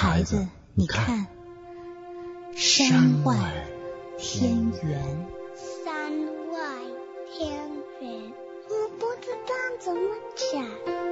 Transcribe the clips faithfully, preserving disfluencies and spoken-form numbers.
孩子，你看，山外天圆。 山外天圆，我不知道怎么讲。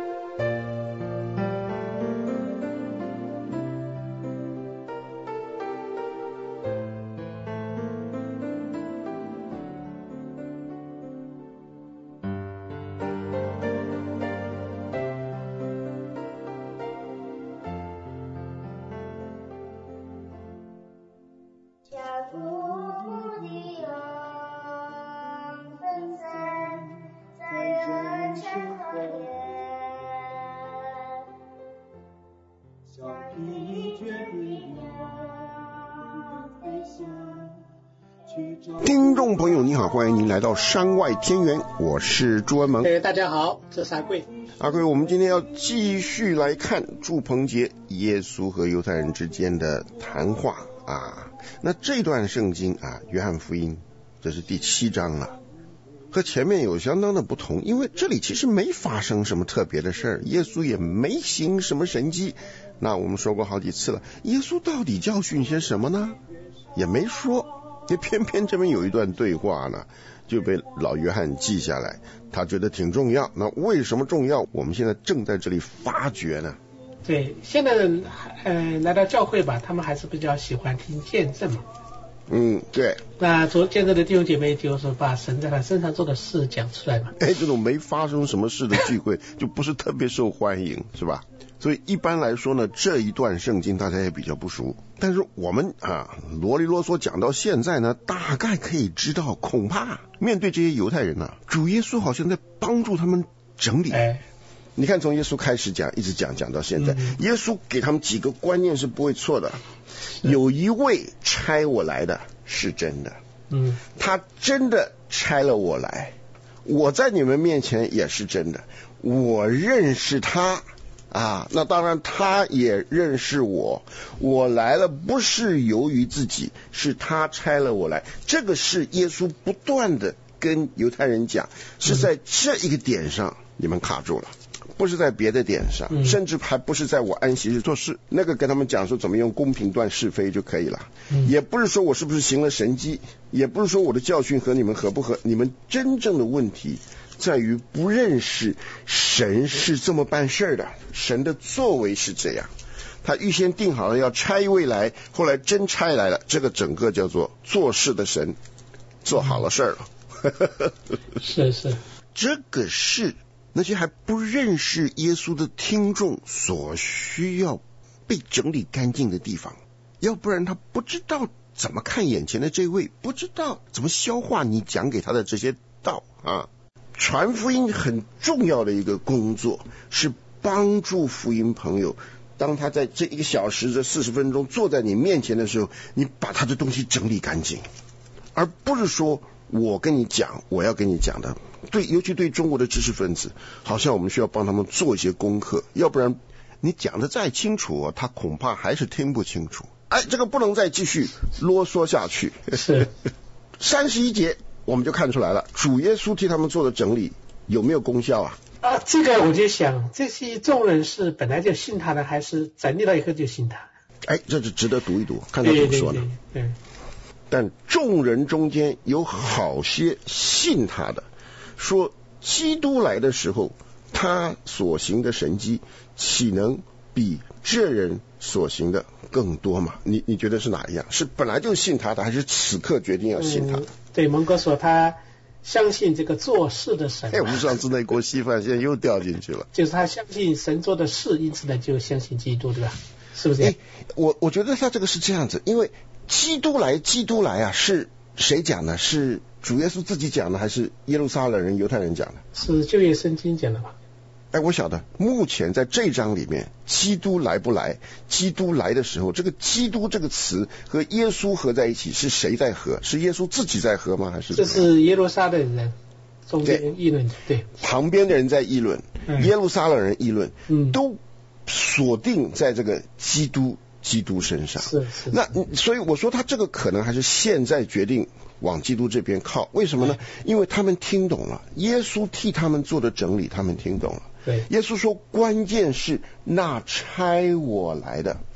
听众朋友你好，欢迎您来到山外天圆，我是朱文萌。 哎，大家好，这是阿贵。 阿贵，我们今天要继续来看住棚节耶稣和犹太人之间的谈话啊。那这段圣经啊，约翰福音，这是第七章了，和前面有相当的不同，因为这里其实没发生什么特别的事儿，耶稣也没行什么神迹。那我们说过好几次了，耶稣到底教训些什么呢？也没说。也偏偏这边有一段对话呢，就被老约翰记下来，他觉得挺重要。那为什么重要？我们现在正在这里发掘呢。 对，现在人呃来到教会吧，他们还是比较喜欢听见证嘛。 嗯，对。 那做见证的弟兄姐妹就是把神在他身上做的事讲出来嘛。 哎，这种没发生什么事的聚会就不是特别受欢迎，是吧？所以一般来说呢，这一段圣经大家也比较不熟，但是我们啊啰里啰嗦讲到现在呢，大概可以知道，恐怕面对这些犹太人呢、啊，主耶稣好像在帮助他们整理。 哎， 你看从耶稣开始讲，一直讲讲到现在、嗯，耶稣给他们几个观念是不会错的。有一位差我来的是真的， 嗯， 他真的差了我来，我在你们面前也是真的，我认识他。啊，那当然他也认识我，我来了不是由于自己，是他差了我来。这个是耶稣不断的跟犹太人讲，是在这一个点上你们卡住了，不是在别的点上、嗯、甚至还不是在我安息日做事，那个跟他们讲说怎么用公平断是非就可以了、嗯、也不是说我是不是行了神迹，也不是说我的教训和你们合不合，你们真正的问题在于不认识神是这么办事的，神的作为是这样，他预先定好了要差一位来，后来真差来了，这个整个叫做做事的神做好了事儿了。 是是， 这个是那些还不认识耶稣的听众所需要被整理干净的地方，要不然他不知道怎么看眼前的这位，不知道怎么消化你讲给他的这些道啊。传福音很重要的一个工作是帮助福音朋友，当他在这一个小时这四十分钟坐在你面前的时候，你把他的东西整理干净，而不是说我跟你讲我要跟你讲的。对，尤其对中国的知识分子，好像我们需要帮他们做一些功课，要不然你讲的再清楚、啊、他恐怕还是听不清楚。哎，这个不能再继续啰嗦下去。 是三十一节我们就看出来了，主耶稣替他们做的整理有没有功效啊？ 啊，这个我就想，这些众人是本来就信他的，还是整理了以后就信他？ 哎，这是值得读一读，看他怎么说呢？ 对对对对。 但众人中间有好些信他的，说基督来的时候，他所行的神迹，岂能比这人所行的更多嘛？你你觉得是哪一样？是本来就信他的，还是此刻决定要信他的？嗯、 对，蒙哥说他相信这个做事的神。 哎，我们上次那锅稀饭现在又掉进去了。 就是他相信神做的事，因此呢就相信基督，对吧？是不是？哎， 我我觉得他这个是这样子，因为基督来，基督来啊，是谁讲的？是主耶稣自己讲的，还是耶路撒冷人、犹太人讲的？ 是旧约圣经讲的吧？ 哎，我晓得，目前在这章里面，基督来不来？基督来的时候，这个基督这个词和耶稣合在一起，是谁在合？是耶稣自己在合吗？还是这是耶路撒冷人中间议论？对， 旁边的人在议论、嗯，耶路撒冷人议论、 嗯， 都锁定在这个基督基督身上。 是是。 那所以我说，他这个可能还是现在决定往基督这边靠。为什么呢？因为他们听懂了，耶稣替他们做的整理，他们听懂了。 对， 耶稣说，关键是那差我来的，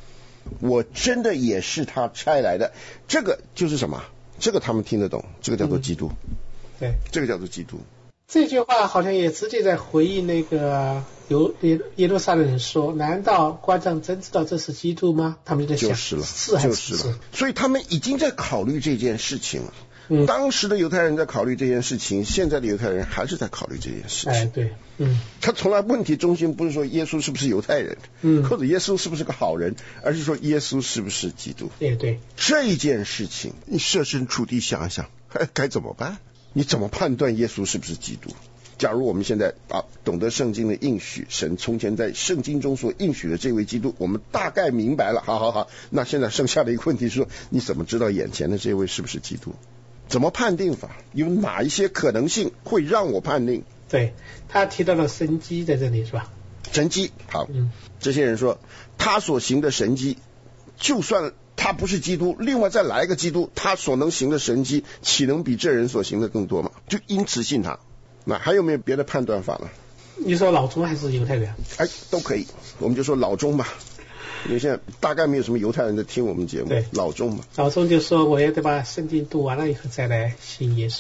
我真的也是他差来的。这个就是什么？这个他们听得懂，这个叫做基督。 嗯、对， 这个叫做基督。 这句话好像也直接在回应那个犹耶耶路撒冷人说：“难道官长真知道这是基督吗？”他们就在想， 就是了， 是还是就是了。所以他们已经在考虑这件事情了。 嗯， 当时的犹太人在考虑这件事情，现在的犹太人还是在考虑这件事情。 哎，对，嗯， 他从来问题中心不是说耶稣是不是犹太人， 嗯， 或者耶稣是不是个好人，而是说耶稣是不是基督。 对对， 这件事情你设身处地想一想，该怎么办？你怎么判断耶稣是不是基督？假如我们现在啊懂得圣经的应许，神从前在圣经中所应许的这位基督，我们大概明白了。好好好，那现在剩下的一个问题是说，你怎么知道眼前的这位是不是基督？怎么判定法？有哪一些可能性会让我判定？ 对，他提到了神迹在这里是吧？ 神迹，好， 嗯， 这些人说他所行的神迹，就算他不是基督，另外再来一个基督，他所能行的神迹，岂能比这人所行的更多吗？就因此信他。那还有没有别的判断法呢？ 你说老中还是犹太人？ 哎，都可以，我们就说老中吧。因为现在大概没有什么犹太人在听我们节目， 对， 老中嘛。 老中就说我要得把圣经读完了以后再来信耶稣。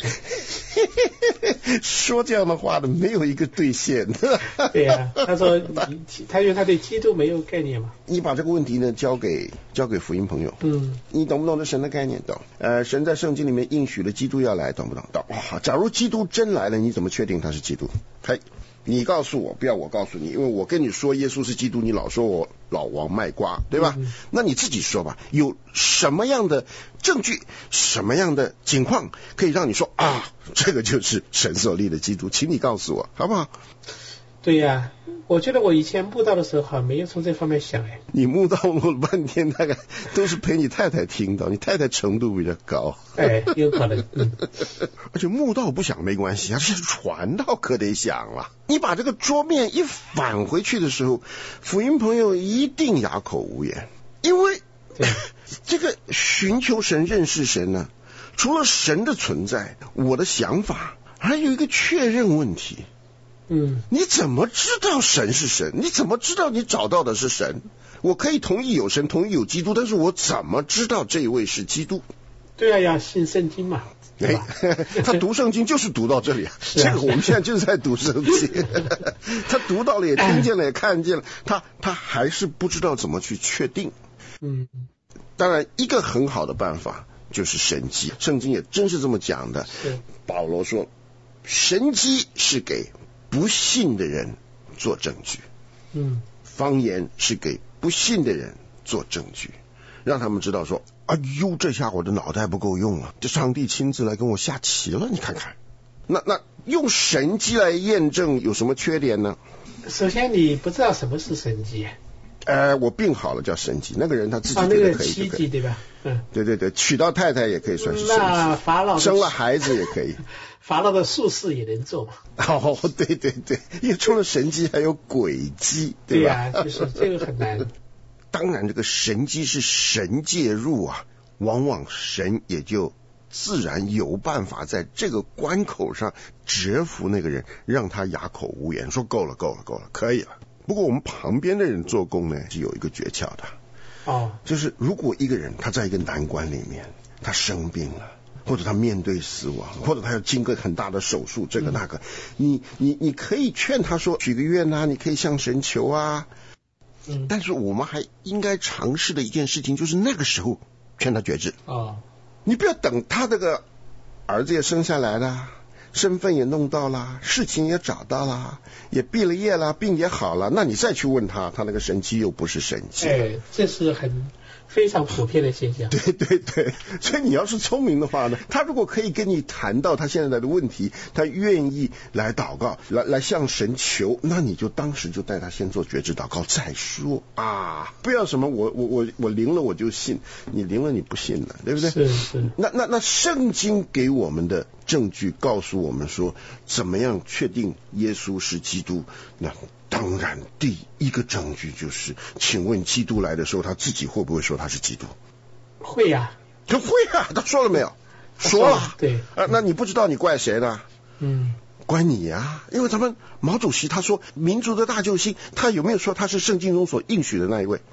说这样的话的没有一个兑现。 对呀、啊，他说他因为他对基督没有概念嘛。 你把这个问题呢交给交给福音朋友， 嗯， 你懂不懂这神的概念？懂。呃，神在圣经里面应许了基督要来，懂不懂？懂。哇，假如基督真来了，你怎么确定他是基督？嘿。你告诉我，不要我告诉你，因为我跟你说耶稣是基督，你老说我老王卖瓜，对吧？嗯、那你自己说吧，有什么样的证据，什么样的情况可以让你说啊，这个就是神所立的基督？请你告诉我，好不好？ 对呀、啊，我觉得我以前慕道的时候好像没有从这方面想哎。 你慕道慕了半天，大概都是陪你太太听到，你太太程度比较高。 哎，有可能。嗯、 而且慕道不想没关系啊，是传道可得想了。你把这个桌面一返回去的时候，福音朋友一定哑口无言，因为这个寻求神、认识神呢，除了神的存在，我的想法还有一个确认问题。 嗯， 你怎么知道神是神？你怎么知道你找到的是神？我可以同意有神，同意有基督，但是我怎么知道这一位是基督？ 对啊，要信圣经嘛。 哎，他读圣经就是读到这里啊， 啊这个我们现在就是在读圣经。他读到了，也听见了，也看见了，他他还是不知道怎么去确定。 嗯， 当然，一个很好的办法就是神迹，圣经也真是这么讲的。保罗说，神迹是给不信的人做证据， 嗯， 方言是给不信的人做证据，让他们知道说，哎呦，这下我的脑袋不够用了，这上帝亲自来跟我下棋了，你看看。那那用神迹来验证有什么缺点呢？ 首先你不知道什么是神迹。 呃，我病好了叫神迹，那个人他自己觉得可以就可以。啊，那个奇迹对吧？嗯， 对对对，娶到太太也可以算是神迹。 那法老生了孩子也可以。 法老的术士也能做嘛？ 哦，对对对，因为除了神迹还有诡计， 对吧？ 呀、啊，就是这个很难。 当然，这个神迹是神介入啊，往往神也就自然有办法在这个关口上折服那个人，让他哑口无言，说够了够了够了，可以了。不过我们旁边的人做工呢，是有一个诀窍的。 哦， 就是如果一个人他在一个难关里面，他生病了，或者他面对死亡，或者他要经过很大的手术，这个那个，嗯、你你你可以劝他说许个愿啊，你可以向神求啊。 嗯， 但是我们还应该尝试的一件事情，就是那个时候劝他决志。 哦， 你不要等他这个儿子也生下来了，身份也弄到了，事情也找到了，也毕了业了，病也好了，那你再去问他，他那个神迹又不是神迹。 哎，这是很非常普遍的现象。 对对对，所以你要是聪明的话呢，他如果可以跟你谈到他现在的问题，他愿意来祷告，来来向神求，那你就当时就带他先做觉知祷告再说啊，不要什么我我我我灵了我就信，你灵了你不信了，对不对？ 是是。 那那那圣经给我们的证据告诉我们说，怎么样确定耶稣是基督？那当然第一个证据就是，请问基督来的时候，他自己会不会说他是基督？ 会呀、啊， 他会啊，他说了没有？说了。 对啊，那你不知道你怪谁呢？ 嗯， 怪你呀、啊，因为咱们毛主席他说民族的大救星，他有没有说他是圣经中所应许的那一位？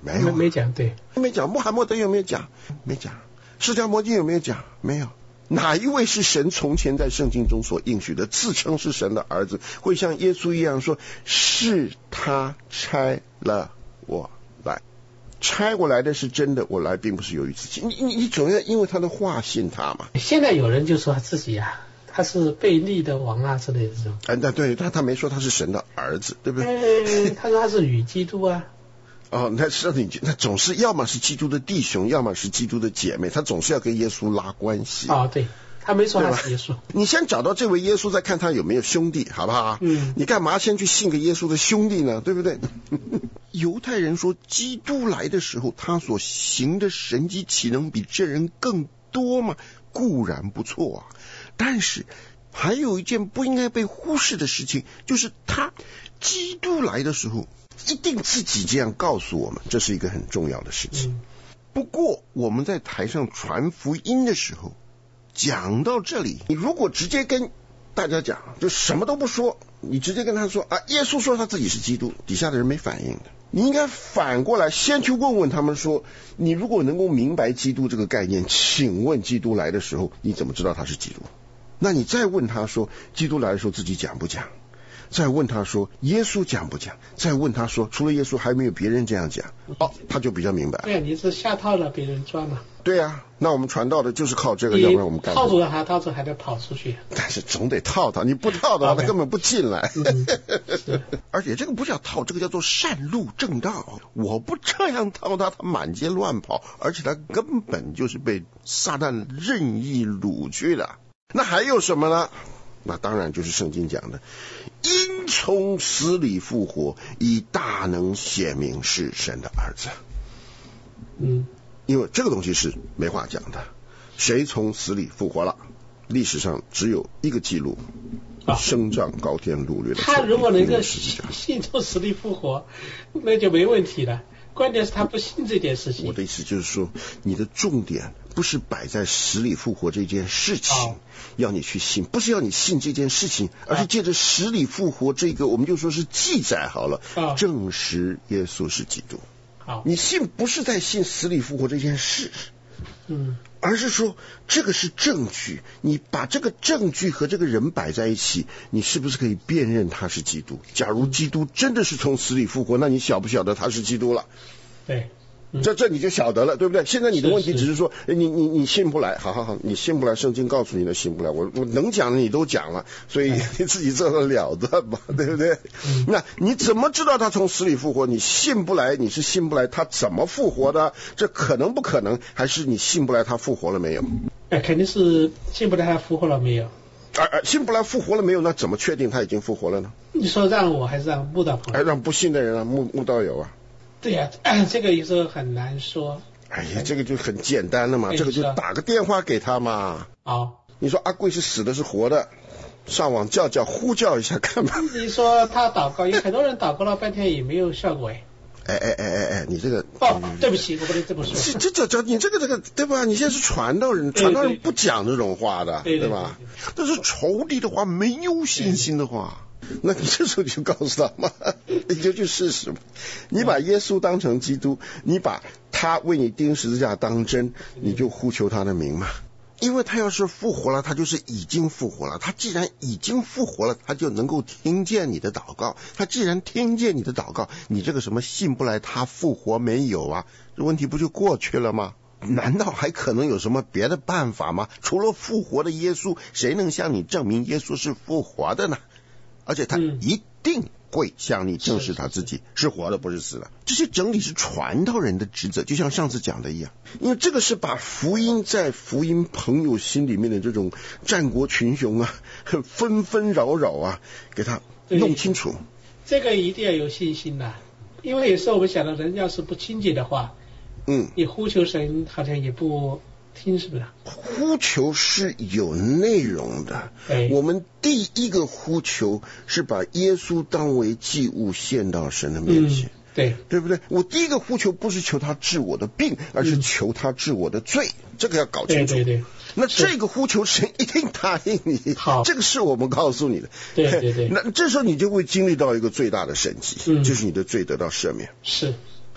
没有、啊， 没讲，对， 没讲。穆罕默德有没有讲？没讲。释迦摩尼有没有讲？没有。哪一位是神从前在圣经中所应许的，自称是神的儿子，会像耶稣一样说，是他差了我来，差我来的是真的，我来并不是由于自己。你你你总要因为他的话信他嘛。 现在有人就说他自己啊，他是悖逆的王啊之类的这种。 哎，那对他他没说他是神的儿子，对不对？ 哎，他说他是与基督啊。 哦，那是你，那总是要么是基督的弟兄，要么是基督的姐妹，他总是要跟耶稣拉关系。 哦，对，他没说他是耶稣。 你先找到这位耶稣，再看他有没有兄弟，好不好？嗯，你干嘛先去信个耶稣的兄弟呢？对不对？犹太人说，基督来的时候，他所行的神迹岂能比这人更多吗？固然不错啊，但是还有一件不应该被忽视的事情，就是他基督来的时候，一定自己这样告诉我们，这是一个很重要的事情。嗯、不过我们在台上传福音的时候，讲到这里，你如果直接跟大家讲，就什么都不说，你直接跟他说啊，耶稣说他自己是基督，底下的人没反应的。你应该反过来先去问问他们说，你如果能够明白基督这个概念，请问基督来的时候你怎么知道他是基督？那你再问他说，基督来的时候自己讲不讲？再问他说耶稣讲不讲？再问他说除了耶稣还没有别人这样讲？哦，他就比较明白。 对，你是下套了别人钻了。 对啊，那我们传道的就是靠这个，要不然我们干套住了他，套住还得跑出去。 但是总得套他，你不套的话，他根本不进来。嗯、而且这个不叫套，这个叫做善路正道。我不这样套他，他满街乱跑，而且他根本就是被撒旦任意掳去的。那还有什么呢？那当然就是圣经讲的，因从死里复活，以大能显明是神的儿子。 嗯， 因为这个东西是没话讲的，谁从死里复活了？历史上只有一个记录，啊、升上高天掳掠的。 他如果能够信从死里复活，那就没问题了。关键是他不信这件事情。 我的意思就是说，你的重点不是摆在死里复活这件事情，哦、要你去信，不是要你信这件事情，而是借着死里复活这个，我们就说是记载好了，哦、证实耶稣是基督。 好， 你信不是在信死里复活这件事， 嗯， 而是说这个是证据，你把这个证据和这个人摆在一起，你是不是可以辨认他是基督？假如基督真的是从死里复活，那你晓不晓得他是基督了？ 对。 嗯、这这你就晓得了，对不对？现在你的问题只是说，是是你你你信不来，好好好，你信不来，圣经告诉你的信不来，我我能讲的你都讲了，所以你自己做得了的嘛，对不对？嗯、那你怎么知道他从死里复活？你信不来，你是信不来他怎么复活的？这可能不可能？还是你信不来他复活了没有？ 哎，肯定是信不来他复活了没有。 而、啊、信不来复活了没有？那怎么确定他已经复活了呢？ 你说让我还是让慕道朋友？ 还让不信的人啊，慕慕道友啊。 对呀、啊，这个有时候很难说。 哎呀，这个就很简单了嘛，这个就打个电话给他嘛。 哦， 你说阿贵是死的是活的，上网叫叫呼叫一下看吧。 你说他祷告，有很多人祷告了半天也没有效果哎。 哎哎哎哎哎，你这个哦，对不起，我不能这么说。 这这这你这个这个对吧？你现在是传道人，传道人不讲这种话的， 对, 对, 对, 对, 对吧？这是仇敌的话，没有信心的话。那你这时候就告诉他嘛，你就去试试。你把耶稣当成基督，你把他为你钉十字架当真，你就呼求他的名嘛。因为他要是复活了，他就是已经复活了。他既然已经复活了，他就能够听见你的祷告。他既然听见你的祷告，你这个什么信不来他复活没有啊？这问题不就过去了吗？难道还可能有什么别的办法吗？除了复活的耶稣，谁能向你证明耶稣是复活的呢？而且他一定会向你证实他自己是活的，不是死的。这些整理是传道人的职责，就像上次讲的一样，因为这个是把福音在福音朋友心里面的这种战国群雄啊，纷纷扰扰啊，给他弄清楚。 这个一定要有信心的，因为有时候我们想到人要是不清洁的话，嗯，你呼求神好像也不听，是不是？ 呼求是有内容的。我们第一个呼求是把耶稣当为祭物献到神的面前， 嗯、对对不对？我第一个呼求不是求他治我的病，而是求他治我的罪，嗯、这个要搞清楚。 对对对。 那这个呼求神一定答应你， 好， 这个是我们告诉你的。 对对对。 那这时候你就会经历到一个最大的神迹，嗯、就是你的罪得到赦免。 是。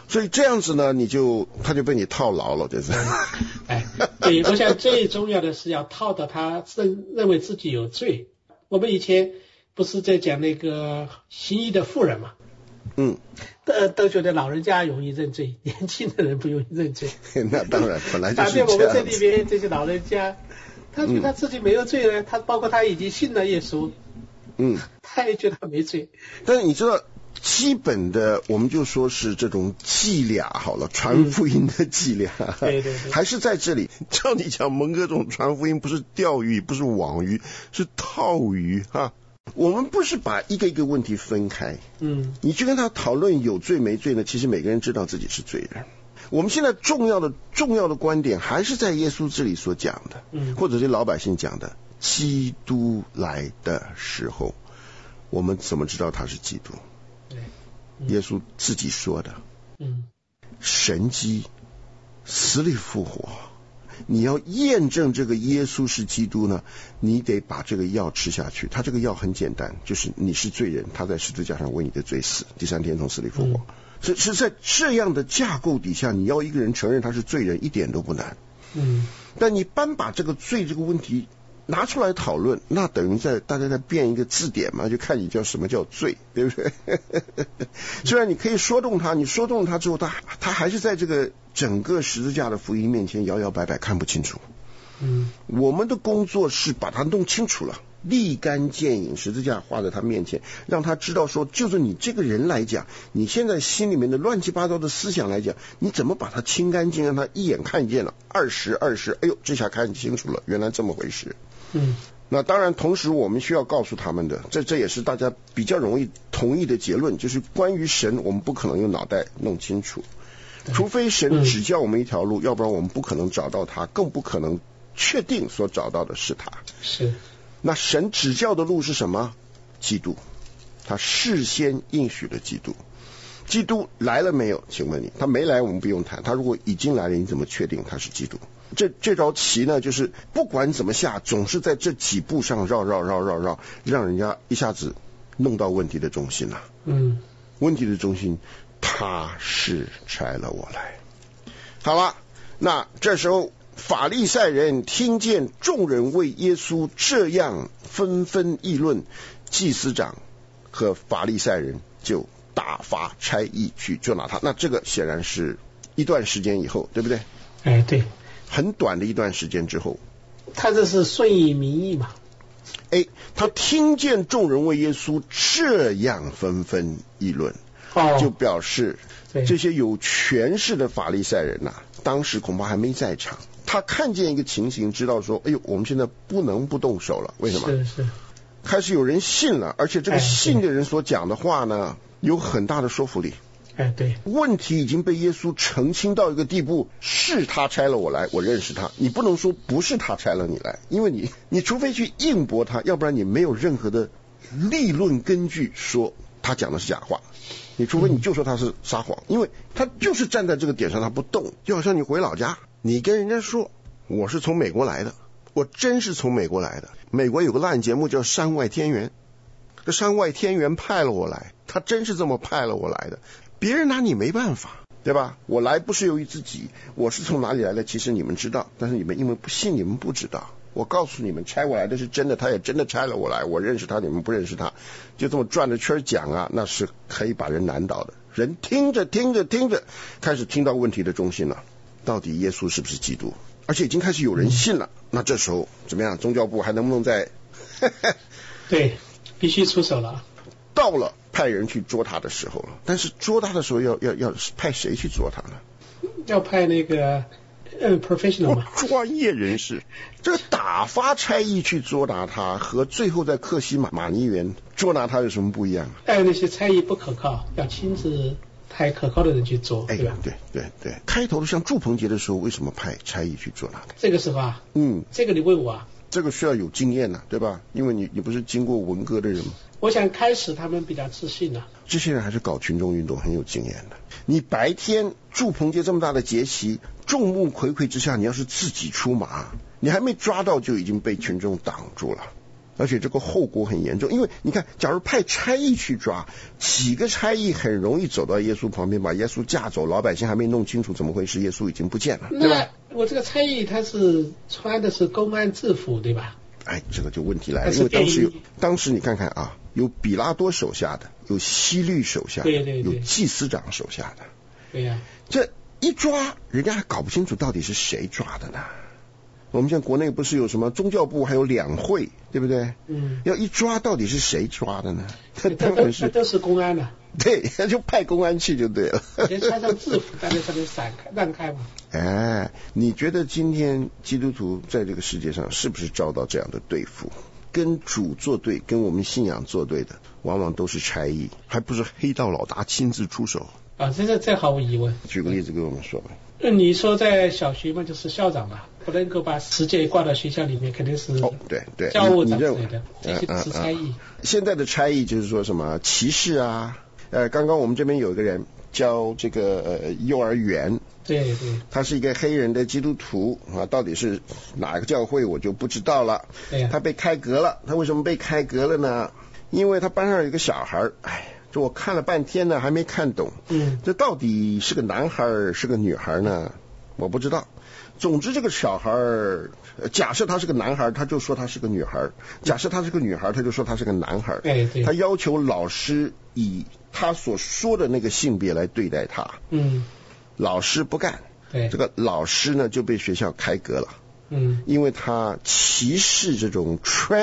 所以这样子呢，你就他就被你套牢了，就是。 哎，对，我想最重要的是要套到他认认为自己有罪。我们以前不是在讲那个行医的妇人嘛？ 嗯， 都都觉得老人家容易认罪，年轻的人不容易认罪。 那当然，本来就是这样。 反正我们这里边这些老人家，他觉得他自己没有罪呢，嗯、他包括他已经信了耶稣， 嗯， 他也觉得他没罪。 但是你知道，基本的我们就说是这种伎俩好了，传福音的伎俩，嗯、 对对对， 还是在这里。照你讲，蒙哥这种传福音不是钓鱼，不是网鱼，是套鱼哈。我们不是把一个一个问题分开，嗯，你去跟他讨论有罪没罪呢？其实每个人知道自己是罪人。我们现在重要的重要的观点还是在耶稣这里所讲的，嗯，或者是老百姓讲的，基督来的时候，我们怎么知道他是基督？对，嗯、耶稣自己说的，嗯，神迹，死里复活。你要验证这个耶稣是基督呢，你得把这个药吃下去。他这个药很简单，就是你是罪人，他在十字架上为你的罪死，第三天从死里复活。是、嗯、是在这样的架构底下，你要一个人承认他是罪人一点都不难。嗯，但你单把这个罪这个问题拿出来讨论，那等于在大家在变一个字典嘛，就看你叫什么叫罪，对不对？虽然你可以说动他，你说动他之后，他他还是在这个整个十字架的福音面前摇摇摆摆，看不清楚。嗯，我们的工作是把它弄清楚了，立竿见影，十字架画在他面前，让他知道说，就是你这个人来讲，你现在心里面的乱七八糟的思想来讲，你怎么把它清干净，让他一眼看见了，二十二十，哎呦，这下看清楚了，原来这么回事。嗯，那当然，同时我们需要告诉他们的，这这也是大家比较容易同意的结论，就是关于神，我们不可能用脑袋弄清楚，除非神指教我们一条路，嗯、要不然我们不可能找到他，更不可能确定所找到的是他。是。那神指教的路是什么？基督，他事先应许的基督。基督来了没有？请问你，他没来我们不用谈，他如果已经来了，你怎么确定他是基督？这这招棋呢，就是不管怎么下，总是在这几步上绕绕绕绕绕，让人家一下子弄到问题的中心了。嗯，问题的中心，他是差了我来。好了，那这时候法利赛人听见众人为耶稣这样纷纷议论，祭司长和法利赛人就打发差役去捉拿他。那这个显然是一段时间以后，对不对？ 哎，对。 很短的一段时间之后， 他这是顺应民意嘛？ 哎，他听见众人为耶稣这样纷纷议论，哦、就表示这些有权势的法利赛人呐、啊，当时恐怕还没在场。他看见一个情形，知道说，哎呦，我们现在不能不动手了。为什么？ 是是。 开始有人信了，而且这个信的人所讲的话呢，有很大的说服力。 哎，对， 问题已经被耶稣澄清到一个地步，是他差了我来，我认识他。你不能说不是他差了你来，因为你，你除非去硬驳他，要不然你没有任何的立论根据说他讲的是假话。你除非你就说他是撒谎，因为他就是站在这个点上他不动，就好像你回老家，你跟人家说我是从美国来的，我真是从美国来的。美国有个烂节目叫《山外天缘》，这山外天缘派了我来，他真是这么派了我来的。别人拿你没办法，对吧？我来不是由于自己，我是从哪里来的，其实你们知道，但是你们因为不信，你们不知道。我告诉你们，差我来的是真的，他也真的差了我来，我认识他，你们不认识他，就这么转着圈讲啊，那是可以把人难倒的。人听着听着听着，开始听到问题的中心了，到底耶稣是不是基督？而且已经开始有人信了，那这时候怎么样？宗教部还能不能再？ 对，必须出手了。 到了派人去捉他的时候了，但是捉他的时候要要要派谁去捉他呢？ 要派那个呃 professional 嘛， 专业人士。这个打发差役去捉拿他，和最后在克西马马尼园捉拿他有什么不一样？ 还有那些差役不可靠，要亲自派可靠的人去捉， 哎、 对吧？ 对对对。开头的像祝棚节的时候，为什么派差役去捉拿他？ 这个时候啊， 嗯， 这个你问我啊。 这个需要有经验呐、啊，对吧？因为你你不是经过文革的人吗？ 我想开始他们比较自信啊。 这些人还是搞群众运动很有经验的。你白天祝棚节这么大的节席，众目睽睽之下，你要是自己出马，你还没抓到就已经被群众挡住了。 而且这个后果很严重。因为你看，假如派差役去抓，几个差役很容易走到耶稣旁边，把耶稣架走，老百姓还没弄清楚怎么回事，耶稣已经不见了，对吧？ 那我这个差役他是穿的是公安制服，对吧？ 哎，这个就问题来了，因为当时有，当时你看看啊，有比拉多手下的，有希律手下的， 对对对， 有祭司长手下的， 对呀、啊， 这一抓，人家还搞不清楚到底是谁抓的呢。我们现在国内不是有什么宗教部还有两会，对不对？嗯，要一抓到底是谁抓的呢？当然是都是公安的。 对，就派公安去就对了。 先穿上制服，大家才能闪开让开嘛。 哎，你觉得今天基督徒在这个世界上是不是遭到这样的对付？跟主作对，跟我们信仰作对的，往往都是差役，还不是黑道老大亲自出手啊！这这这毫无疑问。 举个例子给我们说吧。 你说在小学嘛，就是校长嘛，不能够把十戒挂到学校里面，肯定是哦，对对， 教务长之类的，这些是差役。 现在的差役就是说什么歧视啊？呃，刚刚我们这边有一个人教这个呃幼儿园， 对对， 他是一个黑人的基督徒啊，到底是哪个教会我就不知道了。 对呀， 他被开革了，他为什么被开革了呢？因为他班上有一个小孩，哎。就我看了半天呢，还没看懂。嗯，这到底是个男孩是个女孩呢？我不知道。总之，这个小孩，假设他是个男孩，他就说他是个女孩；假设他是个女孩，他就说他是个男孩。 对对。 他要求老师以他所说的那个性别来对待他。嗯。老师不干。对。这个老师呢就被学校开革了。嗯。因为他歧视这种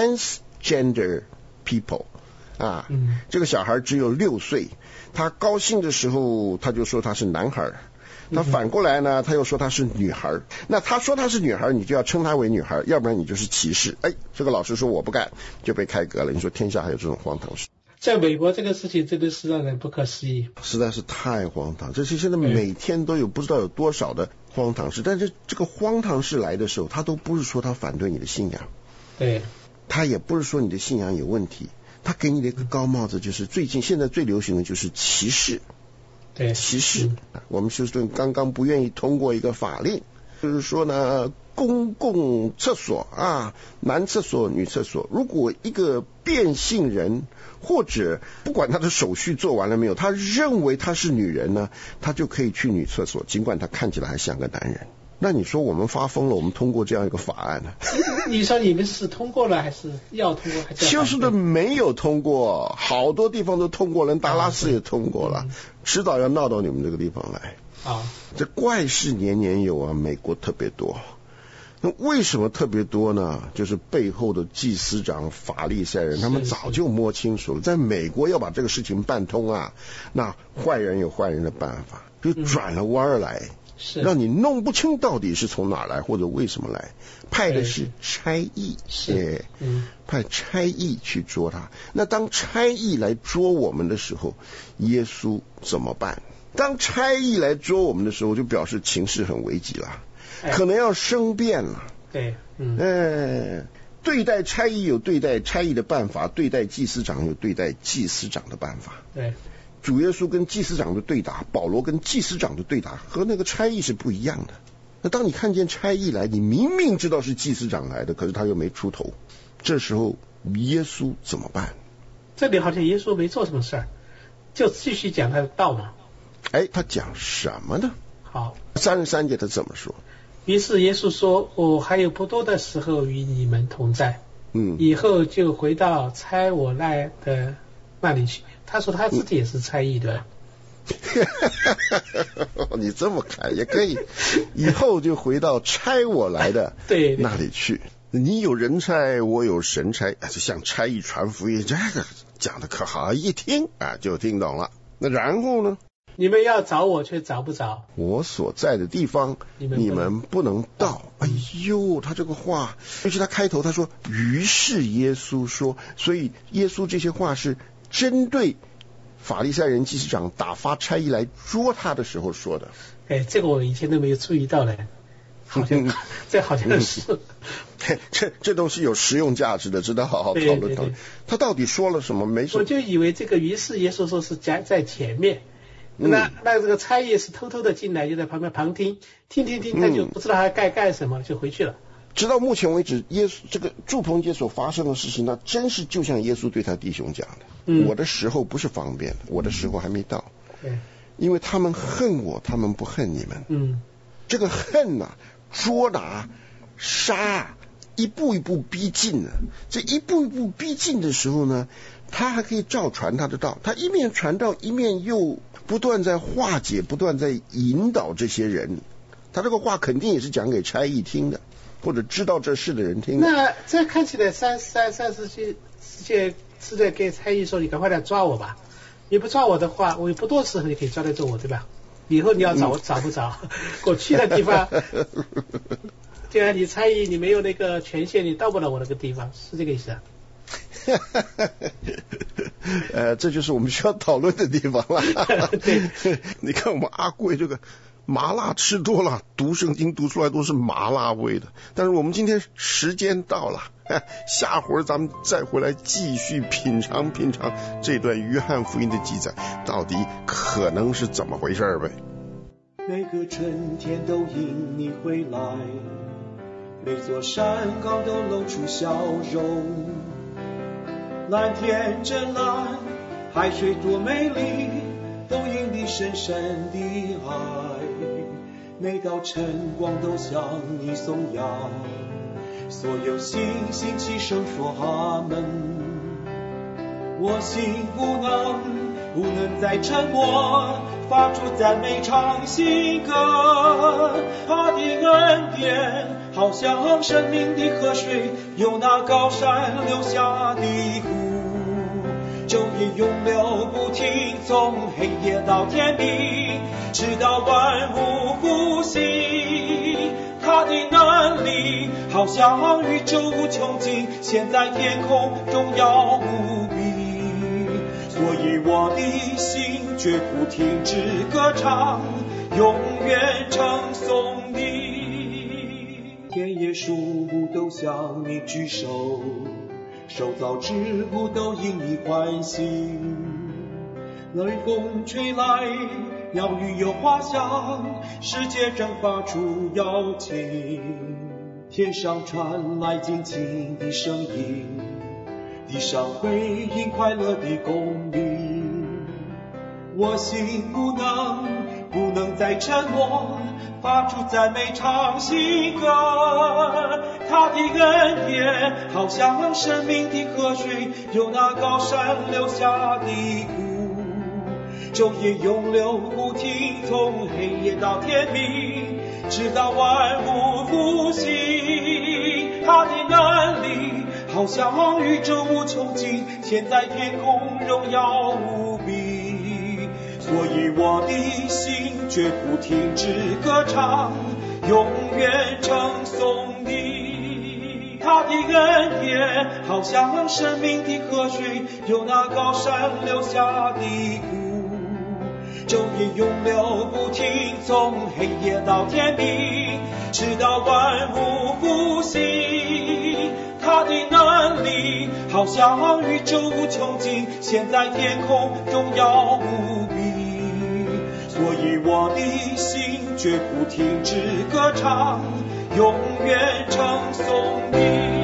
transgender people。啊，嗯，这个小孩只有六岁，他高兴的时候他就说他是男孩，他反过来呢他又说他是女孩。那他说他是女孩，你就要称他为女孩，要不然你就是歧视。哎，这个老师说我不干，就被开革了。你说天下还有这种荒唐事？ 在美国这个事情真的是让人不可思议， 实在是太荒唐。这是现在每天都有不知道有多少的荒唐事，但是这个荒唐事来的时候，他都不是说他反对你的信仰， 对， 他也不是说你的信仰有问题。他给你的一个高帽子，就是最近现在最流行的就是歧视， 对， 歧视。嗯、我们休斯顿刚刚不愿意通过一个法令，就是说呢，公共厕所啊，男厕所、女厕所，如果一个变性人或者不管他的手续做完了没有，他认为他是女人呢，他就可以去女厕所，尽管他看起来还像个男人。那你说我们发疯了，我们通过这样一个法案呢？ 你说你们是通过了还是要通过？还是休斯顿没有通过，好多地方都通过了，达拉斯也通过了，迟早要闹到你们这个地方来。啊，这怪事年年有啊，美国特别多。那为什么特别多呢？就是背后的祭司长、法利赛人，他们早就摸清楚了，在美国要把这个事情办通啊，那坏人有坏人的办法，就转了弯来。嗯，是让你弄不清到底是从哪来或者为什么来，派的是差役，是，嗯，派差役去捉他。那当差役来捉我们的时候，耶稣怎么办？当差役来捉我们的时候，就表示情势很危急了，哎，可能要生变了。 对，嗯， 哎，对待差役有对待差役的办法，对待祭司长有对待祭司长的办法。 对。 主耶稣跟祭司长的对打，保罗跟祭司长的对打和那个差役是不一样的。那当你看见差役来，你明明知道是祭司长来的，可是他又没出头，这时候耶稣怎么办？ 这里好像耶稣没做什么事儿，就继续讲他的道嘛。 哎，他讲什么呢？ 好， 三十三节他怎么说？ 于是耶稣说：“我还有不多的时候与你们同在，嗯，以后就回到差我来的那里去。”他说他自己也是差役的。 你这么看也可以，以后就回到差我来的对那里去。你有人差，我有神差，就像差役传福音，这个讲的可好，一听啊就听懂了。那然后呢？ 你们要找我却找不着， 我所在的地方你们 不, 你们不能到。哎呦，他这个话，尤其他开头他说，于是耶稣说，所以耶稣这些话是针对法利赛人祭司长打发差役来捉他的时候说的。 哎，这个我以前都没有注意到嘞，好像这好像是这这都是有实用价值的，值得好好讨论讨论。他到底说了什么？没什么。 我就以为这个于是耶稣说是在在前面，那、嗯、那这个差役是偷偷的进来，就在旁边旁听，听听听，他就不知道他该干什么，就回去了。 直到目前为止，耶稣这个住棚节所发生的事情呢，真是就像耶稣对他弟兄讲的，嗯、我的时候不是方便的，我的时候还没到。 对， 因为他们恨我，他们不恨你们。 嗯， 这个恨呐、啊，捉拿、杀，一步一步逼近呢。这一步一步逼近的时候呢，他还可以照传他的道，他一面传道，一面又不断在化解，不断在引导这些人。他这个话肯定也是讲给差役听的，或者知道这事的人听的。 那这看起来三三三十世界是在给差役说，你赶快来抓我吧。你不抓我的话，我有不多时候你可以抓得住我，对吧？以后你要找我、嗯、找不着，我去的地方，既然你差役你没有那个权限，你到不了我那个地方，是这个意思啊？ 呃，这就是我们需要讨论的地方了。 对， 你看我们阿贵这个麻辣吃多了，读圣经读出来都是麻辣味的。但是我们今天时间到了，下回儿咱们再回来继续品尝品尝这段约翰福音的记载，到底可能是怎么回事呗。 每个春天都因你回来，每座山岗都露出笑容，蓝天真蓝，海水多美丽，都因你深深的爱。每道晨光都向你颂扬，所有星星齐声说阿们。我心不能不能再沉默，发出赞美唱新歌。他的恩典好像生命的河水，由那高山流下的湖，昼夜永流不停，从黑夜到天明，直到万物复兴。他的能力好像宇宙无穷尽，现在天空荣耀无比，所以我的心绝不停止歌唱，永远称颂你。田野树木都向你举手，受造之物都因你欢喜。雷风吹来，鸟语有花香，世界正发出邀请。天上传来惊奇的声音，地上回应快乐的公鸣。我心不能不能再沉默，发出赞美唱新歌。他的恩典好像生命的河水，由那高山流下的湖，昼夜永流不停，从黑夜到天明，直到万物复兴。他的能力好像宇宙无穷尽，现在天空荣耀无比，所以我的心绝不停止歌唱，永远称颂你。他的恩典好像生命的河水，由那高山流下的湖，昼夜永流不停，从黑夜到天明，直到万物复兴。他的能力好像宇宙无穷尽，现在天空荣耀无比，所以我的心绝不停止歌唱，永远称颂你。